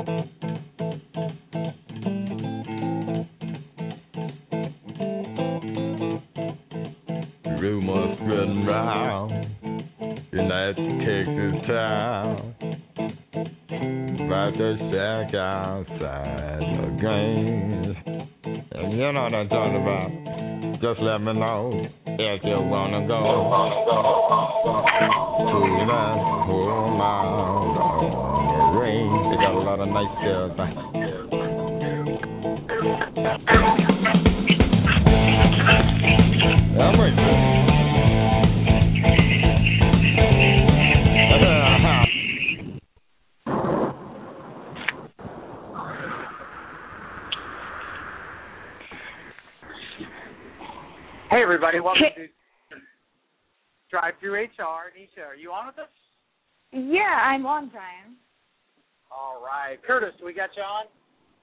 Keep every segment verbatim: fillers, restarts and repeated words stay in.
Rumors spreading round in that Texas town about the shack outside the game. And you know what I'm talking about. Just let me know if you wanna go to that whole mile on the range. They got a lot of nice girls. I'm with you. Hey everybody, welcome to Drive Through H R. Nisha, are you on with us? Yeah, I'm on, Brian. All right. Curtis, we got you on?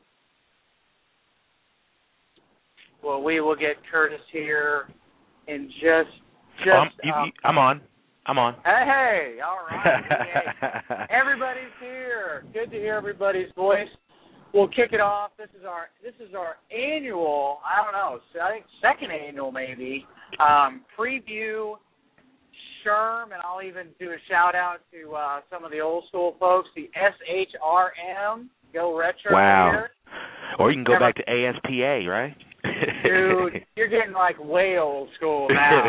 Well, we will get Curtis here in just, just... Oh, I'm, you, um, you, I'm on. I'm on. Hey, hey, all right. Hey, everybody's here. Good to hear everybody's voice. We'll kick it off. This is our this is our annual, I don't know, I think second annual maybe, um, preview S H R M, and I'll even do a shout out to uh, some of the old school folks, the S H R M, go retro wow. here. Or you can go Never, back to A S P A, right? Dude, you're getting like way old school now.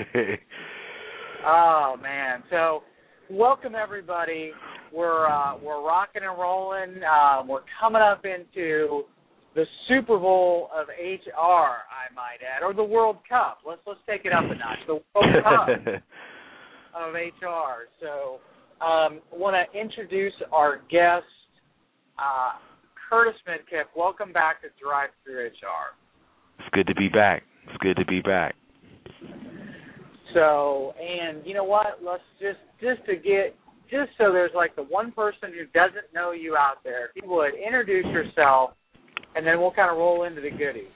Oh man! So, welcome everybody. We're uh, we're rocking and rolling. Uh, we're coming up into the Super Bowl of H R, I might add, or the World Cup. Let's let's take it up a notch. The World Cup of H R. So, um, I want to introduce our guest, uh, Curtis Midkiff. Welcome back to Drive Through H R. It's good to be back. It's good to be back. So, and you know what? Let's just just to get just so there's like the one person who doesn't know you out there, if you would introduce yourself, and then we'll kind of roll into the goodies.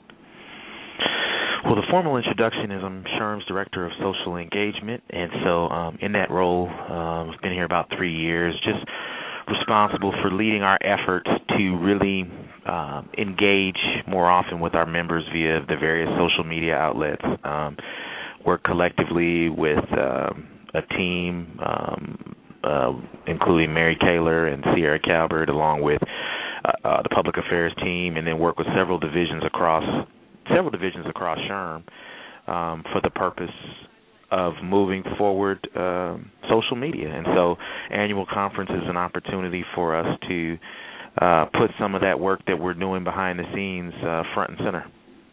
Well, the formal introduction is I'm S H R M's Director of Social Engagement, and so um, in that role, um, I've been here about three years, just responsible for leading our efforts to really um, engage more often with our members via the various social media outlets. Um, work collectively with um, a team, um, uh, including Mary Kaler and Sierra Calvert, along with uh, uh, the public affairs team, and then work with several divisions across several divisions across S H R M um, for the purpose of moving forward um, social media. And so annual conference is an opportunity for us to uh, put some of that work that we're doing behind the scenes uh, front and center.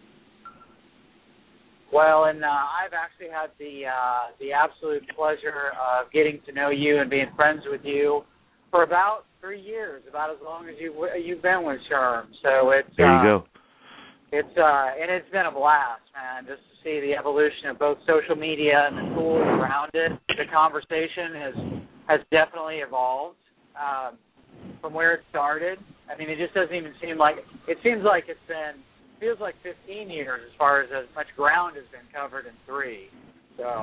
Well, and uh, I've actually had the uh, the absolute pleasure of getting to know you and being friends with you for about three years, about as long as you you've been with S H R M. So it's there you uh, go. It's uh, and it's been a blast, man, just to see the evolution of both social media and the tools around it. The conversation has has definitely evolved um, from where it started. I mean, it just doesn't even seem like it seems like it's been. Feels like fifteen years as far as as much ground has been covered in three. So,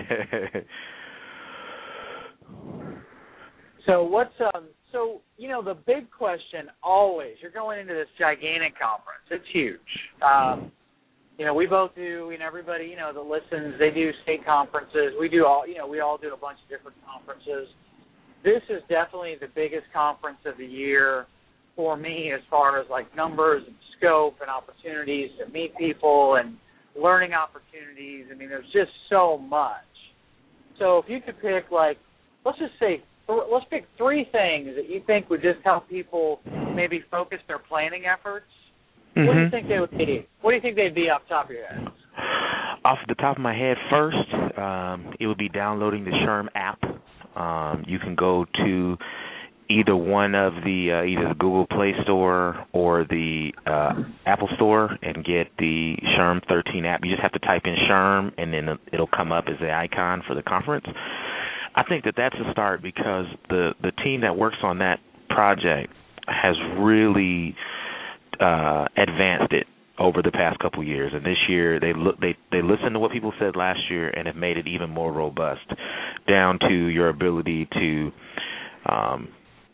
so what's um? So you know the big question always. You're going into this gigantic conference. It's huge. Um, you know we both do. You know everybody. You know that listens. They do state conferences. We do all. You know we all do a bunch of different conferences. This is definitely the biggest conference of the year for me as far as like numbers and scope and opportunities to meet people and learning opportunities. I mean, there's just so much. So if you could pick like, let's just say, let's pick three things that you think would just help people maybe focus their planning efforts. Mm-hmm. What do you think they would be? What do you think they'd be off the top of your head? Off the top of my head, first, um, it would be downloading the S H R M app. Um, you can go to either one of the uh, either the Google Play Store or the uh, Apple Store and get the S H R M thirteen app. You just have to type in S H R M, and then it'll come up as the icon for the conference. I think that that's a start because the, the team that works on that project has really uh, advanced it over the past couple of years, and this year they look they they listened to what people said last year and have made it even more robust, down to your ability to um,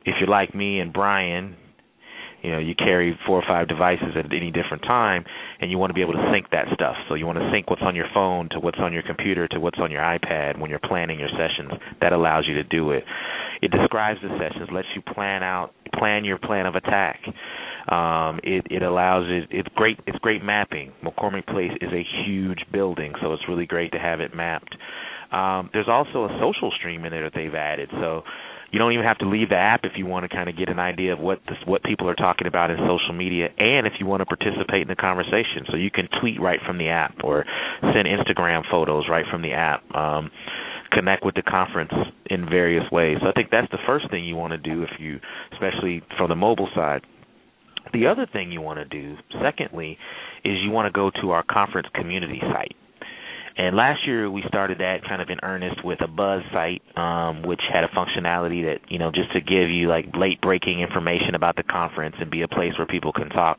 if you're like me and Brian, you know, you carry four or five devices at any different time, and you want to be able to sync that stuff. So you want to sync what's on your phone to what's on your computer to what's on your iPad when you're planning your sessions. That allows you to do it. It describes the sessions, lets you plan out, plan your plan of attack. Um, it, it allows it. It's great. It's great mapping. McCormick Place is a huge building, so it's really great to have it mapped. Um, there's also a social stream in there that they've added, so you don't even have to leave the app if you want to kind of get an idea of what this, what people are talking about in social media, and if you want to participate in the conversation. So you can tweet right from the app or send Instagram photos right from the app, um, connect with the conference in various ways. So I think that's the first thing you want to do, if you, especially from the mobile side. The other thing you want to do, secondly, is you want to go to our conference community site. And last year we started that kind of in earnest with a Buzz site, um, which had a functionality that, you know, just to give you like late breaking information about the conference and be a place where people can talk.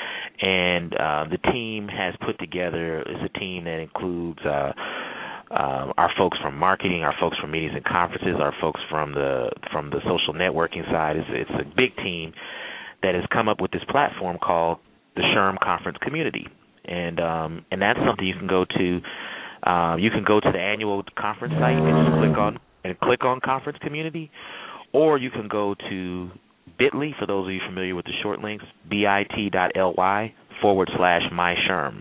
And uh, the team has put together, is a team that includes uh, uh, our folks from marketing, our folks from meetings and conferences, our folks from the from the social networking side. It's, it's a big team that has come up with this platform called the SHRM Conference Community. And um, and that's something you can go to. Um, you can go to the annual conference site and just click on and click on Conference Community, or you can go to Bitly, for those of you familiar with the short links, bit.ly forward slash my SHRM.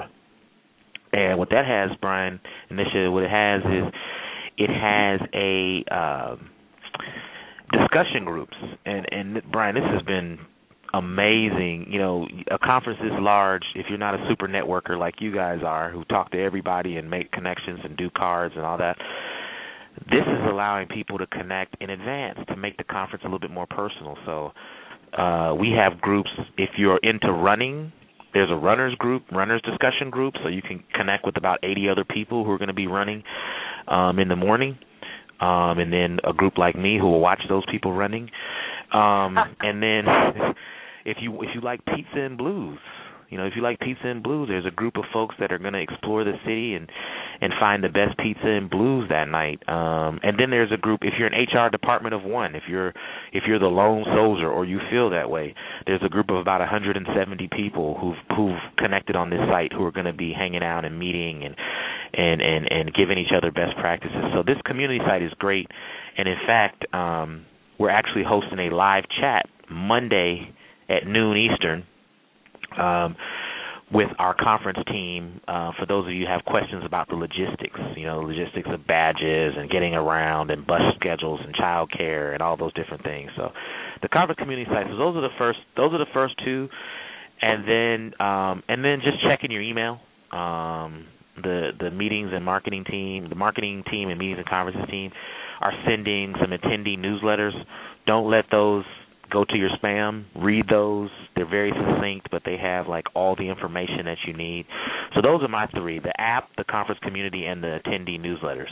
And what that has, Brian, initially what it has is it has a um, discussion groups. And, and Brian, this has been amazing. You know, a conference this large, if you're not a super networker like you guys are, who talk to everybody and make connections and do cards and all that, this is allowing people to connect in advance to make the conference a little bit more personal. So uh, we have groups. If you're into running, there's a runners group, runners discussion group, so you can connect with about eighty other people who are going to be running um, in the morning. Um, and then a group like me who will watch those people running. Um, and then if you if you like pizza and blues, you know, if you like pizza and blues, there's a group of folks that are going to explore the city and, and find the best pizza and blues that night. Um, and then there's a group, if you're an H R department of one, if you're if you're the lone soldier or you feel that way, there's a group of about one hundred seventy people who've who've connected on this site who are going to be hanging out and meeting and and, and, and giving each other best practices. So this community site is great. And in fact, um, we're actually hosting a live chat Monday at noon Eastern um, with our conference team. Uh, for those of you who have questions about the logistics, you know, logistics of badges and getting around and bus schedules and child care and all those different things. So the conference community site. So those are the first. Those are the first two, and then um, and then just checking your email. Um, the the meetings and marketing team, the marketing team and meetings and conferences team are sending some attendee newsletters. Don't let those go to your spam. Read those. They're very succinct, but they have like all the information that you need. So those are my three: the app, the conference community, and the attendee newsletters.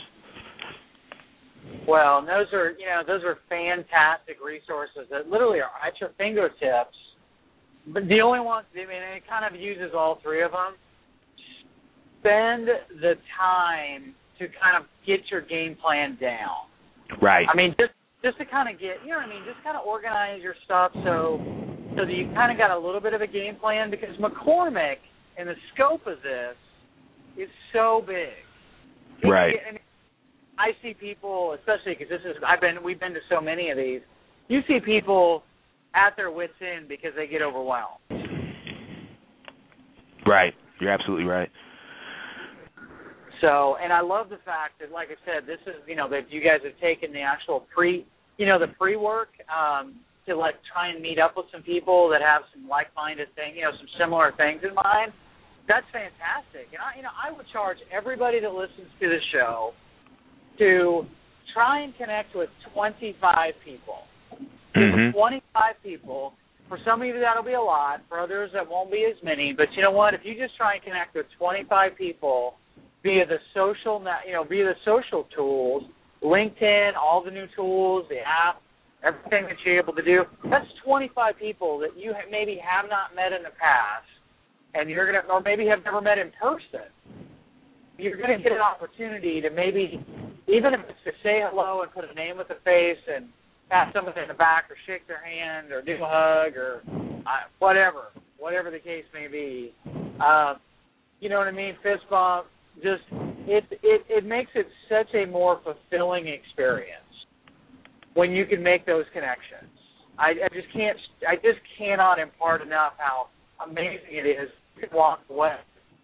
Well, those are you know those are fantastic resources that literally are at your fingertips. But the only ones, I mean, it kind of uses all three of them. Spend the time to kind of get your game plan down. Right. I mean, just just to kind of get, you know what I mean, just kind of organize your stuff so so that you kind of got a little bit of a game plan, because McCormick and the scope of this is so big. Right. I mean, I see people, especially because this is, I've been, we've been to so many of these. You see people at their wits' end because they get overwhelmed. Right. You're absolutely right. So, and I love the fact that, like I said, this is, you know, that you guys have taken the actual pre, you know, the pre-work um, to, like, try and meet up with some people that have some like-minded things, you know, some similar things in mind. That's fantastic. And, I, you know, I would charge everybody that listens to the show to try and connect with twenty-five people. Mm-hmm. twenty-five people. For some of you, that'll be a lot. For others, that won't be as many. But you know what? If you just try and connect with twenty-five people via the social, you know, via the social tools, LinkedIn, all the new tools, the app, everything that you're able to do, that's twenty-five people that you maybe have not met in the past, and you're gonna, or maybe have never met in person. You're going to get an opportunity to maybe, even if it's to say hello and put a name with a face and pat somebody in the back or shake their hand or do a hug or uh, whatever, whatever the case may be. Uh, you know what I mean? Fist bump. Just it it it makes it such a more fulfilling experience when you can make those connections. I, I just can't I just cannot impart enough how amazing it is. You can walk away.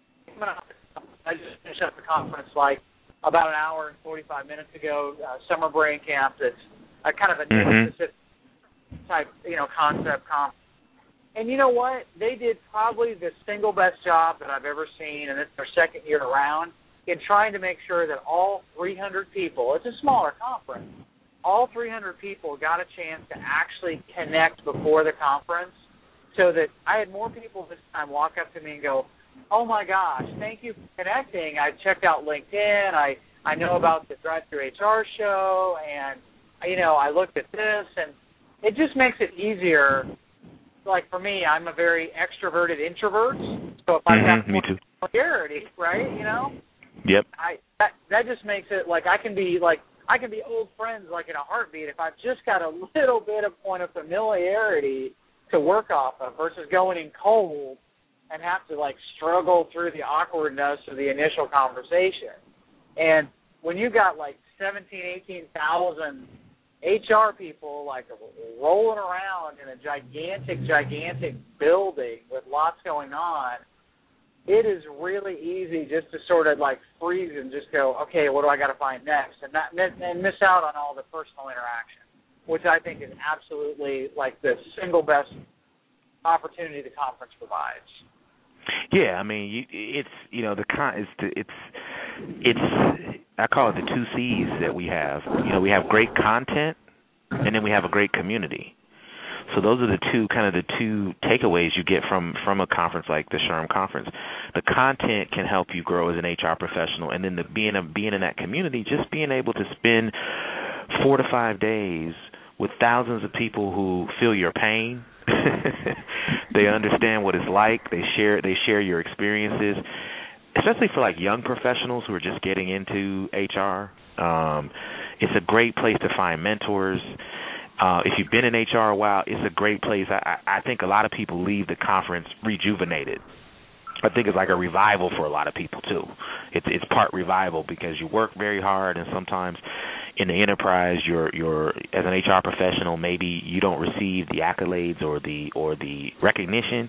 I just finished up the conference like about an hour and forty-five minutes ago. Uh, summer brain camp. That's a kind of a mm-hmm. specific type, you know, concept conference. And you know what? They did probably the single best job that I've ever seen, and it's their second year around, in trying to make sure that all three hundred people, it's a smaller conference, all three hundred people got a chance to actually connect before the conference, so that I had more people this time walk up to me and go, oh, my gosh, thank you for connecting. I checked out LinkedIn. I, I know about the Drive Through H R show, and, you know, I looked at this, and it just makes it easier. Like, for me, I'm a very extroverted introvert, so if I've mm-hmm, got more familiarity, right, you know? Yep. I that, that just makes it, like, I can be, like, I can be old friends, like, in a heartbeat if I've just got a little bit of point of familiarity to work off of versus going in cold and have to, like, struggle through the awkwardness of the initial conversation. And when you got, like, seventeen, eighteen thousand H R people, like, rolling around in a gigantic, gigantic building with lots going on, it is really easy just to sort of, like, freeze and just go, okay, what do I got to find next? And not and miss out on all the personal interaction, which I think is absolutely, like, the single best opportunity the conference provides. Yeah, I mean, you, it's you know the con it's the, it's it's I call it the two C's that we have. You know, we have great content, and then we have a great community. So those are the two kind of the two takeaways you get from from a conference like the SHRM conference. The content can help you grow as an H R professional, and then the being a, being in that community, just being able to spend four to five days with thousands of people who feel your pain. They understand what it's like. They share they share your experiences, especially for like young professionals who are just getting into H R. Um, it's a great place to find mentors. Uh, if you've been in H R a while, it's a great place. I, I think a lot of people leave the conference rejuvenated. I think it's like a revival for a lot of people too. It's it's part revival because you work very hard, and sometimes in the enterprise, you're you're as an H R professional, maybe you don't receive the accolades or the or the recognition,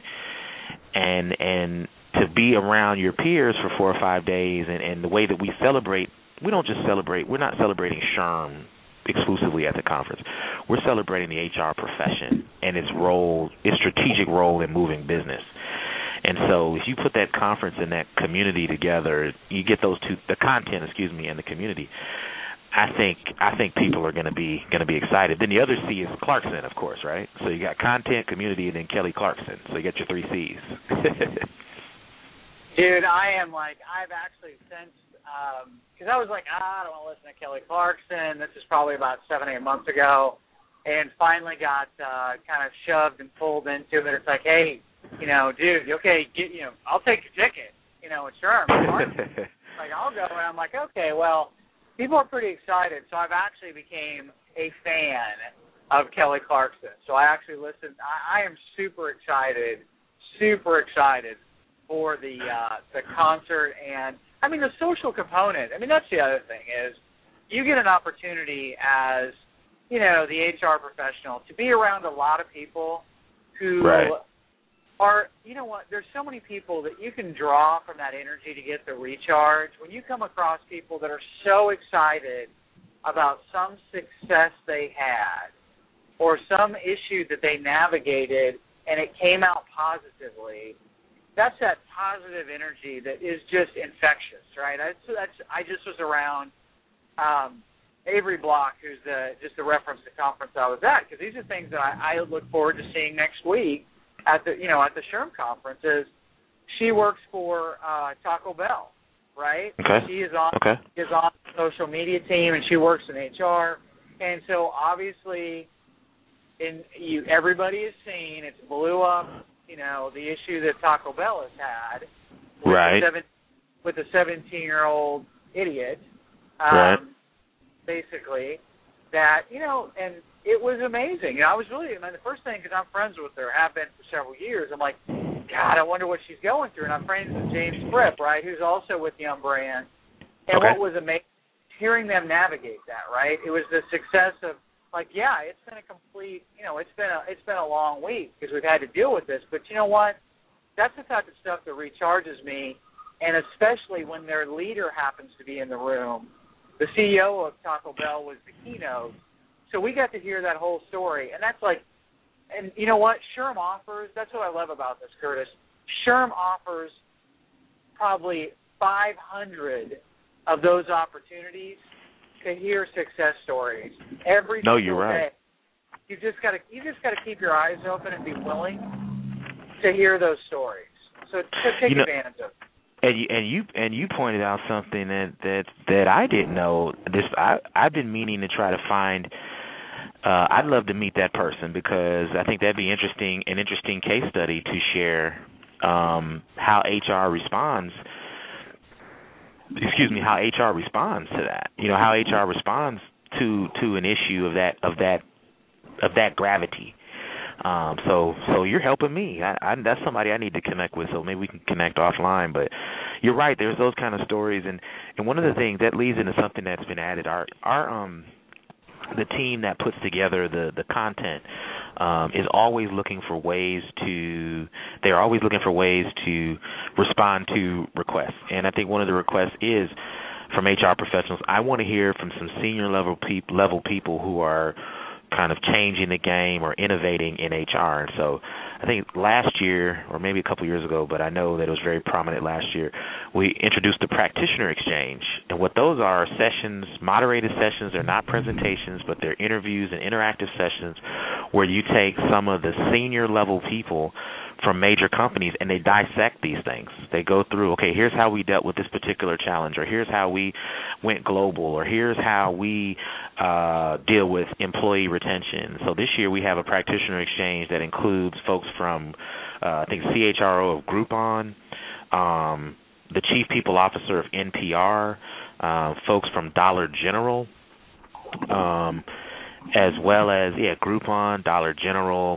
and and to be around your peers for four or five days, and, and the way that we celebrate, we don't just celebrate. We're not celebrating SHRM exclusively at the conference. We're celebrating the H R profession and its role, its strategic role in moving business. And so if you put that conference and that community together, you get those two, the content, excuse me, and the community. I think I think people are going to be going to be excited. Then the other C is Clarkson, of course, right? So you got content, community, and then Kelly Clarkson. So you got your three C's. Dude, I am like, I've actually sensed, because um, I was like, ah, I don't want to listen to Kelly Clarkson. This is probably about seven, eight months ago, and finally got uh, kind of shoved and pulled into it. It's like, hey, you know, dude, okay, get, you know, I'll take your ticket. You know, it's sure. Like, I'll go, and I'm like, okay, well, people are pretty excited, so I've actually became a fan of Kelly Clarkson. So I actually listened. I, I am super excited, super excited for the uh, the concert, and I mean the social component. I mean that's the other thing is you get an opportunity as you know the H R professional to be around a lot of people who right. are you know what there's so many people that you can draw from that energy to get the recharge. When you come across people that are so excited about some success they had or some issue that they navigated and it came out positively. That's that positive energy that is just infectious, right? I, so that's, I just was around um, Avery Block, who's the, just the reference to the conference I was at, because these are things that I, I look forward to seeing next week at the, you know, at the SHRM conference. Is she works for uh, Taco Bell, right? Okay. She is on okay. is on the social media team, and she works in H R, and so obviously, in you, everybody has seen it's blew up. You know, the issue that Taco Bell has had with right. the seven, with the seventeen-year-old idiot, um, right. basically, that, you know, and it was amazing. And I was really, I mean, the first thing, because I'm friends with her, have been for several years, I'm like, God, I wonder what she's going through. And I'm friends with James Fripp, right, who's also with Yum Brand. And okay. what was amazing, hearing them navigate that, right? It was the success of, like, yeah, it's been a complete, you know, it's been a, it's been a long week because we've had to deal with this. But you know what? That's the type of stuff that recharges me, and especially when their leader happens to be in the room. The C E O of Taco Bell was the keynote. So we got to hear that whole story, and that's like, and you know what? Sherm offers, that's what I love about this, Curtis. Sherm offers probably five hundred of those opportunities to hear success stories every no, single you're right. day. You just got to you just got to keep your eyes open and be willing to hear those stories. So, so take you know, advantage of it. And you and you and you pointed out something that that, that I didn't know. This I I've been meaning to try to find. Uh, I'd love to meet that person because I think that'd be interesting, an interesting case study to share um, how H R responds. Excuse me, how H R responds to that. You know, how H R responds to to an issue of that of that of that gravity. Um, so so you're helping me. I, I, that's somebody I need to connect with. So maybe we can connect offline. But you're right. There's those kind of stories, and, and one of the things that leads into something that's been added. Our our um. The team that puts together the, the content um, is always looking for ways to, they're always looking for ways to respond to requests. And I think one of the requests is from H R professionals. I want to hear from some senior level, pe- level people who are kind of changing the game or innovating in H R. And so I think last year, or maybe a couple years ago, but I know that it was very prominent last year, we introduced the Practitioner Exchange. And what those are sessions, moderated sessions. They're not presentations, but they're interviews and interactive sessions where you take some of the senior level people from major companies and they dissect these things. They go through, okay, here's how we dealt with this particular challenge, or here's how we went global, or here's how we uh, deal with employee retention. So this year we have a Practitioner Exchange that includes folks from, uh, I think, C H R O of Groupon, um, the Chief People Officer of N P R, uh, folks from Dollar General, um, as well as, yeah, Groupon, Dollar General,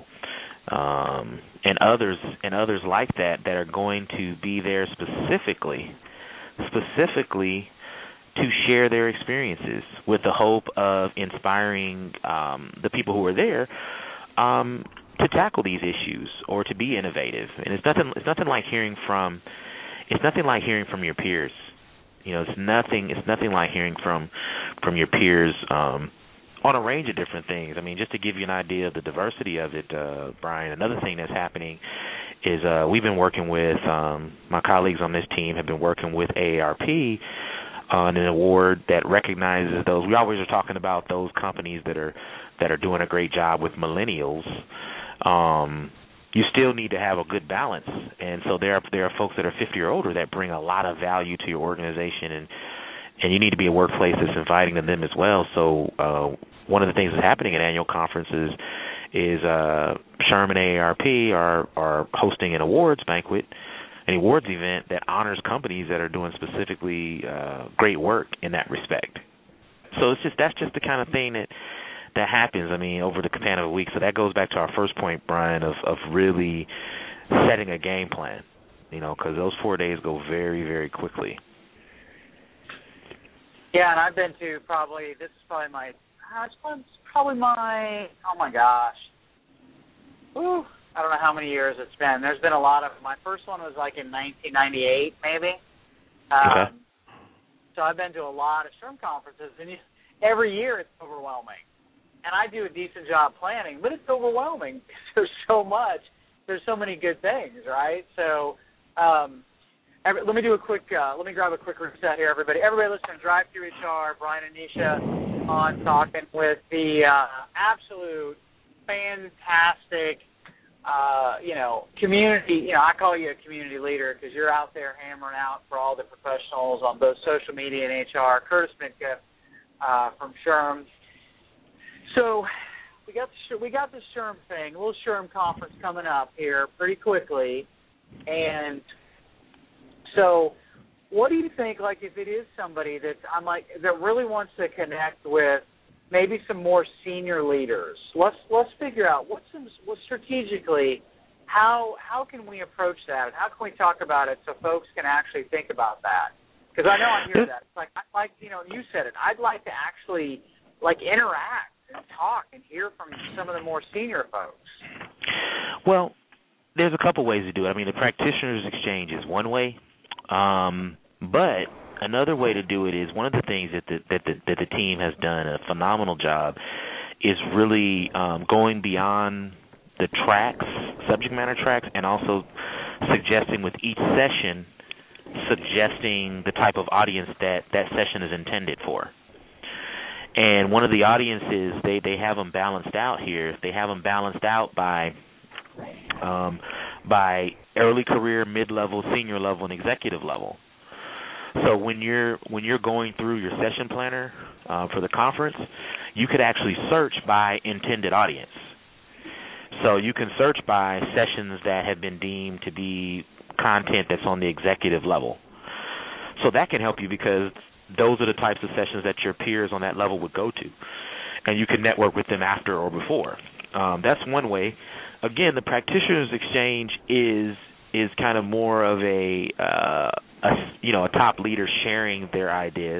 um, and others and others like that that are going to be there specifically, specifically to share their experiences with the hope of inspiring um, the people who are there um, to tackle these issues or to be innovative. And it's nothing. It's nothing like hearing from. It's nothing like hearing from your peers. You know, it's nothing. It's nothing like hearing from from your peers. Um, on a range of different things. I mean, just to give you an idea of the diversity of it, uh, Brian, another thing that's happening is uh, we've been working with, um, my colleagues on this team have been working with A A R P on an award that recognizes those. We always are talking about those companies that are that are doing a great job with millennials. Um, you still need to have a good balance. And so there are, there are folks that are fifty or older that bring a lot of value to your organization, and and you need to be a workplace that's inviting to them as well. So uh, one of the things that's happening at annual conferences is uh, Sherm and A A R P are, are hosting an awards banquet, an awards event that honors companies that are doing specifically uh, great work in that respect. So it's just that's just the kind of thing that that happens, I mean, over the span of a week. So that goes back to our first point, Brian, of, of really setting a game plan, you know, because those four days go very, very quickly. Yeah, and I've been to probably, this is probably my, uh, it's probably my, oh my gosh, Ooh, I don't know how many years it's been. There's been a lot of, my first one was like in nineteen ninety-eight, maybe. Um, okay. So I've been to a lot of Sherm conferences, and you, every year it's overwhelming. And I do a decent job planning, but it's overwhelming because there's so much, there's so many good things, right? So, um, every, let me do a quick, uh, let me grab a quick reset here, everybody. Everybody listening, Drive Through H R, Brian and Nisha on talking with the uh, absolute fantastic, uh, you know, community, you know, I call you a community leader because you're out there hammering out for all the professionals on both social media and H R. Curtis Mitka uh, from Sherm. So we got the, we got the Sherm thing, a little Sherm conference coming up here pretty quickly, and so what do you think? Like, if it is somebody that I'm like that really wants to connect with maybe some more senior leaders. Let's let's figure out what's some, what strategically how how can we approach that, and how can we talk about it so folks can actually think about that? Because I know I hear that. It's like like you know, you said it. I'd like to actually like interact and talk and hear from some of the more senior folks. Well, there's a couple ways to do it. I mean, the practitioners exchange is one way, um, but another way to do it is one of the things that the, that the, that the team has done a phenomenal job is really um, going beyond the tracks, subject matter tracks, and also suggesting with each session, suggesting the type of audience that that session is intended for. And one of the audiences, they, they have them balanced out here. They have them balanced out by um, by early career, mid-level, senior level, and executive level. So when you're when you're going through your session planner uh, for the conference, you could actually search by intended audience. So you can search by sessions that have been deemed to be content that's on the executive level. So that can help you because those are the types of sessions that your peers on that level would go to, and you can network with them after or before. Um, that's one way. Again, the practitioners exchange is is kind of more of a, uh, a you know a top leader sharing their ideas.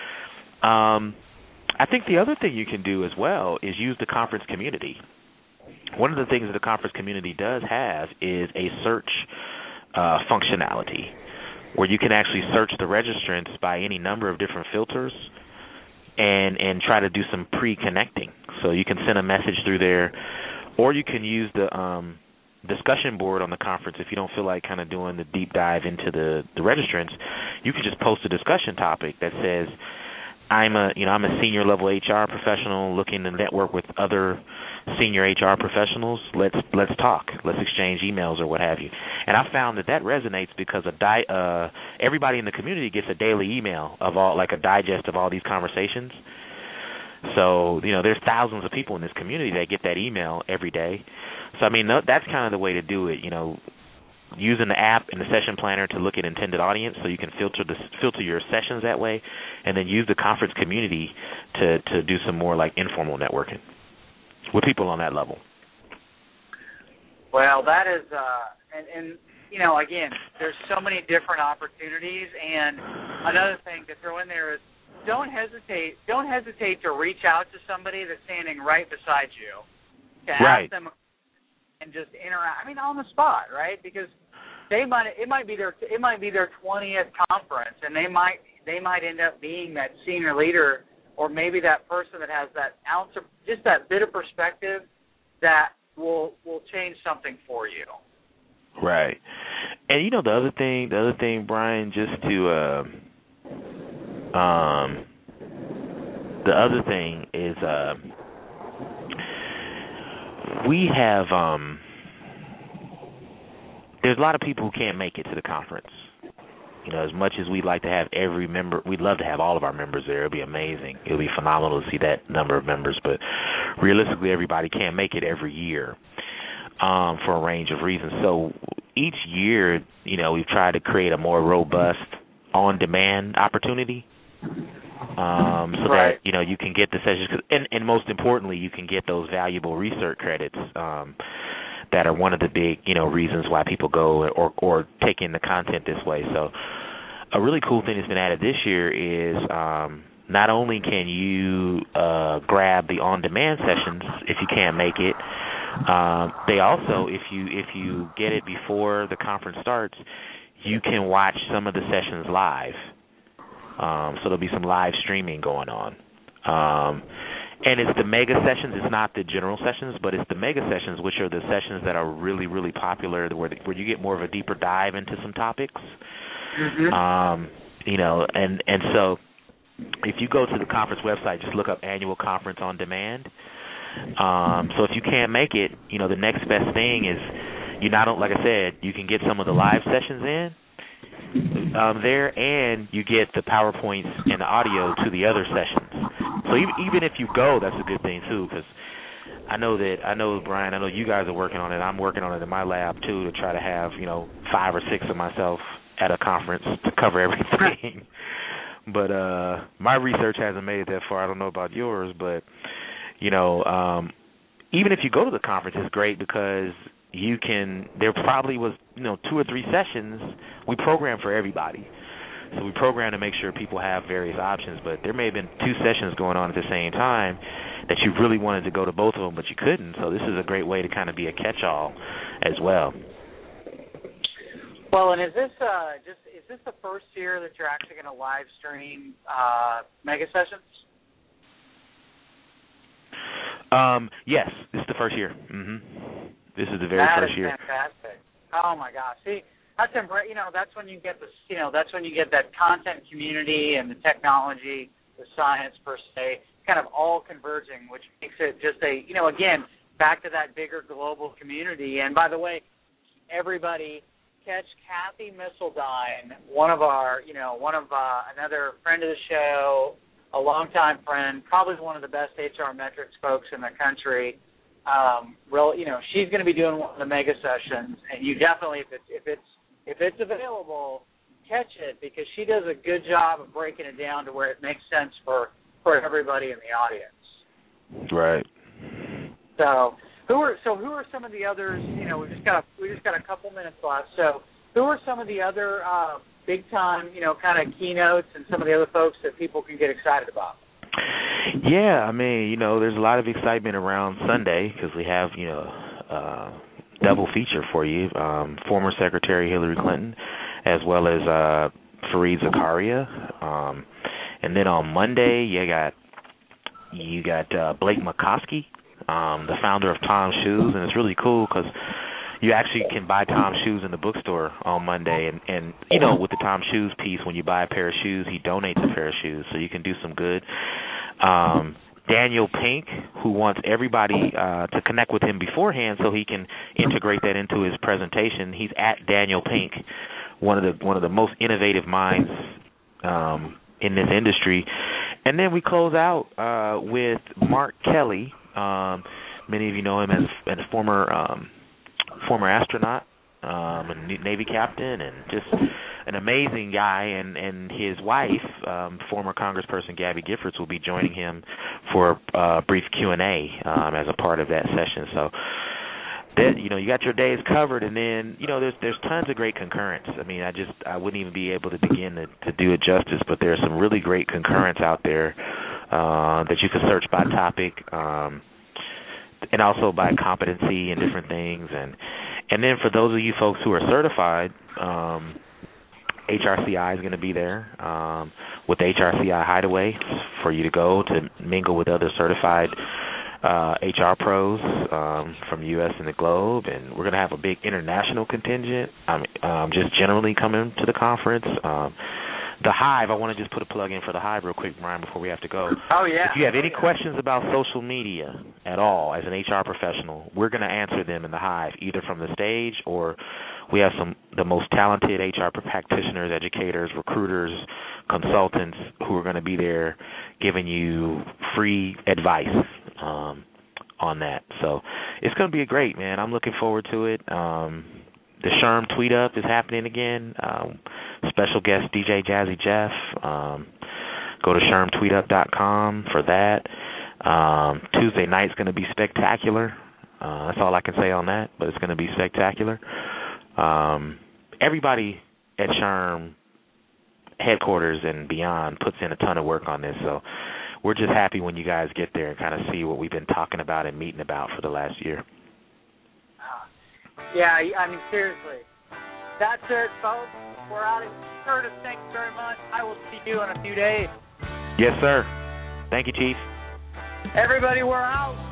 Um, I think the other thing you can do as well is use the conference community. One of the things that the conference community does have is a search uh, functionality, where you can actually search the registrants by any number of different filters and and try to do some pre-connecting. So you can send a message through there, or you can use the um, discussion board on the conference if you don't feel like kind of doing the deep dive into the, the registrants. You can just post a discussion topic that says, I'm a you know I'm a senior level H R professional looking to network with other senior H R professionals. Let's let's talk. Let's exchange emails or what have you. And I found that that resonates because a di- uh, everybody in the community gets a daily email of all like a digest of all these conversations. So you know there's thousands of people in this community that get that email every day. So I mean that's kind of the way to do it. You know. Using the app and the session planner to look at intended audience so you can filter the, filter your sessions that way, and then use the conference community to, to do some more like informal networking with people on that level. Well, that is, uh, and, and, you know, again, there's so many different opportunities, and another thing to throw in there is don't hesitate, don't hesitate to reach out to somebody that's standing right beside you to right. ask them and just interact. I mean, on the spot, right? Because they might it might be their it might be their twentieth conference, and they might they might end up being that senior leader, or maybe that person that has that ounce of just that bit of perspective that will will change something for you. Right. And you know the other thing, the other thing, Brian, just to uh, um, the other thing is. Uh, We have, um, there's a lot of people who can't make it to the conference. You know, as much as we'd like to have every member, we'd love to have all of our members there. It would be amazing. It would be phenomenal to see that number of members. But realistically, everybody can't make it every year um, for a range of reasons. So each year, you know, we've tried to create a more robust on-demand opportunity. Um, so right. that, you know, you can get the sessions, and, and most importantly, you can get those valuable research credits um, that are one of the big, you know, reasons why people go or, or take in the content this way. So a really cool thing that's been added this year is um, not only can you uh, grab the on-demand sessions if you can't make it, um, they also, if you if you get it before the conference starts, you can watch some of the sessions live. Um, so there'll be some live streaming going on. Um, and it's the mega sessions. It's not the general sessions, but it's the mega sessions, which are the sessions that are really, really popular, where the, where you get more of a deeper dive into some topics. Mm-hmm. Um, you know, and, and so if you go to the conference website, just look up Annual Conference on Demand. Um, so if you can't make it, you know, the next best thing is you not, like I said, you can get some of the live sessions in. Um, there, and you get the PowerPoints and the audio to the other sessions. So even, even if you go, that's a good thing too, because I know that I know Brian, I know you guys are working on it. I'm working on it in my lab too to try to have you know five or six of myself at a conference to cover everything. but uh, my research hasn't made it that far. I don't know about yours, but you know, um, even if you go to the conference, it's great because you can. There probably was, you know, two or three sessions we program for everybody. So we program to make sure people have various options, but there may have been two sessions going on at the same time that you really wanted to go to both of them, but you couldn't. So this is a great way to kind of be a catch-all as well. Well, and is this uh, just is this the first year that you're actually going to live stream uh, mega sessions? Um, yes, this is the first year. Mm-hmm. This is the very that first is year. Fantastic! Oh my gosh, see, that's you know that's when you get the you know that's when you get that content community and the technology, the science per se, kind of all converging, which makes it just a you know again back to that bigger global community. And by the way, everybody. Catch Kathy Missildine, one of our, you know, one of uh, another friend of the show, a longtime friend, probably one of the best H R metrics folks in the country. Um, real, you know, she's going to be doing one of the mega sessions, and you definitely, if it's if it's if it's available, catch it because she does a good job of breaking it down to where it makes sense for for everybody in the audience. Right. So. Who are so? Who are some of the others? You know, we just got a, we just got a couple minutes left. So, who are some of the other uh, big time, you know, kind of keynotes and some of the other folks that people can get excited about? Yeah, I mean, you know, there's a lot of excitement around Sunday because we have, you know, uh, double feature for you. Um, former Secretary Hillary Clinton, as well as uh, Fareed Zakaria, um, and then on Monday you got you got uh, Blake McCoskey. Um, the founder of Tom's Shoes, and it's really cool because you actually can buy Tom's Shoes in the bookstore on Monday, and, and, you know, with the Tom's Shoes piece, when you buy a pair of shoes, he donates a pair of shoes, so you can do some good. Um, Daniel Pink, who wants everybody uh, to connect with him beforehand so he can integrate that into his presentation. He's at Daniel Pink, one of the one of the most innovative minds um, in this industry. And then we close out uh, with Mark Kelly. Um, many of you know him as, as a former um, former astronaut, um, a Navy captain, and just an amazing guy. And, and his wife, um, former Congressperson Gabby Giffords, will be joining him for a brief Q and A um, as a part of that session. So, that, you know, you got your days covered, and then you know there's there's tons of great concurrence. I mean, I just I wouldn't even be able to begin to, to do it justice, but there's some really great concurrence out there. Uh, that you can search by topic, um, and also by competency and different things. And and then for those of you folks who are certified, um, H R C I is going to be there um, with the H R C I Hideaway for you to go to mingle with other certified uh, H R pros um, from the U S and the globe. And we're going to have a big international contingent um, um, just generally coming to the conference. Um, The Hive, I want to just put a plug in for The Hive real quick, Brian, before we have to go. Oh, yeah. If you have any oh, yeah. questions about social media at all as an H R professional, we're going to answer them in The Hive, either from the stage or we have some the most talented H R practitioners, educators, recruiters, consultants who are going to be there giving you free advice um, on that. So it's going to be a great, man. I'm looking forward to it. Um, the SHRM Tweet Up is happening again. Um, special guest D J Jazzy Jeff. Um, go to sherm tweet up dot com for that. Um, Tuesday night's going to be spectacular. Uh, that's all I can say on that, but it's going to be spectacular. Um, everybody at SHRM headquarters and beyond puts in a ton of work on this, so we're just happy when you guys get there and kind of see what we've been talking about and meeting about for the last year. Yeah, I mean, seriously. That's it, folks. We're out of Curtis, thank you very much. I will see you in a few days. Yes, sir. Thank you, Chief. Everybody, we're out.